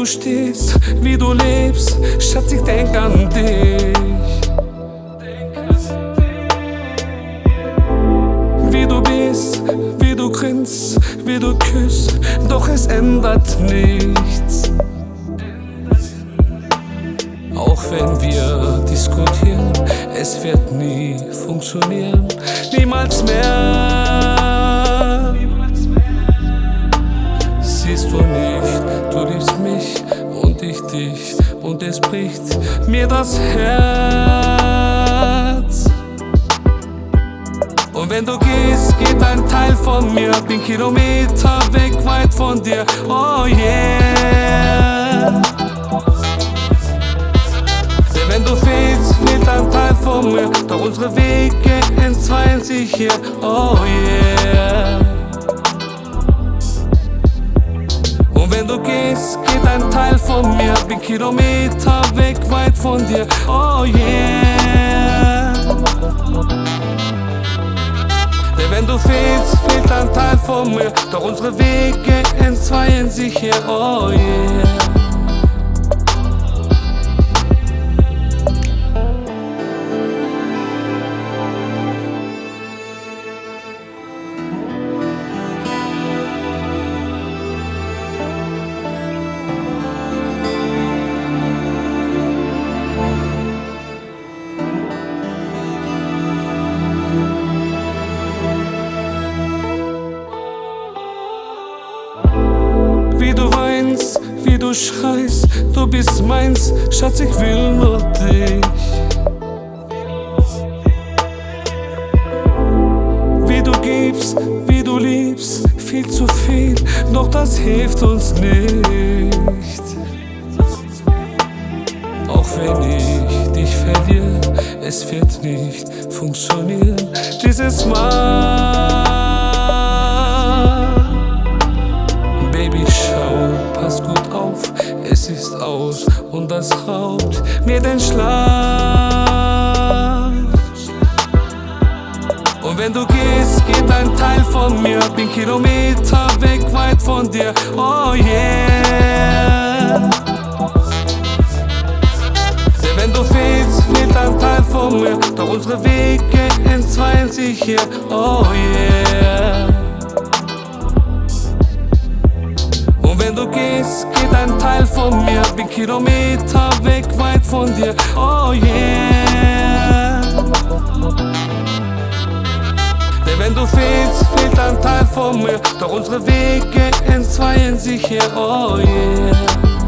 stehst, wie du lebst, Schatz, ich denk an dich. Wie du bist, wie du grinst, wie du küsst, doch es ändert nichts. Auch wenn wir diskutieren, es wird nie funktionieren, niemals mehr. Siehst du nicht, du liebst mich und ich dich, und es bricht mir das Herz. Und wenn du gehst, geht ein Teil von mir, bin Kilometer weg, weit von dir, oh yeah. Denn wenn du fehlst, fehlt ein Teil von mir, doch unsere Wege entzweien sich hier, oh yeah. Und wenn du gehst, geht ein Teil von mir, bin Kilometer weg, weit von dir, oh yeah. Denn wenn du fehlst, fehlt ein Teil von mir, doch unsere Wege entzweien sich hier, oh yeah. Wie du weinst, wie du schreist, du bist meins, Schatz, ich will nur dich. Wie du gibst, wie du liebst, viel zu viel, doch das hilft uns nicht. Auch wenn ich dich verliere, es wird nicht funktionieren dieses Mal. Baby, schau, pass gut auf, es ist aus und das raubt mir den Schlaf. Und wenn du gehst, geht ein Teil von mir, bin Kilometer weg, weit von dir, oh yeah. Denn wenn du fehlst, fehlt ein Teil von mir, doch unsere Wege entzweien sich hier, oh yeah. Und wenn du gehst, geht ein Teil von mir, bin Kilometer weg, weit von dir, oh yeah. Denn wenn du fehlst, fehlt ein Teil von mir, doch unsere Wege entzweien sich hier, oh yeah.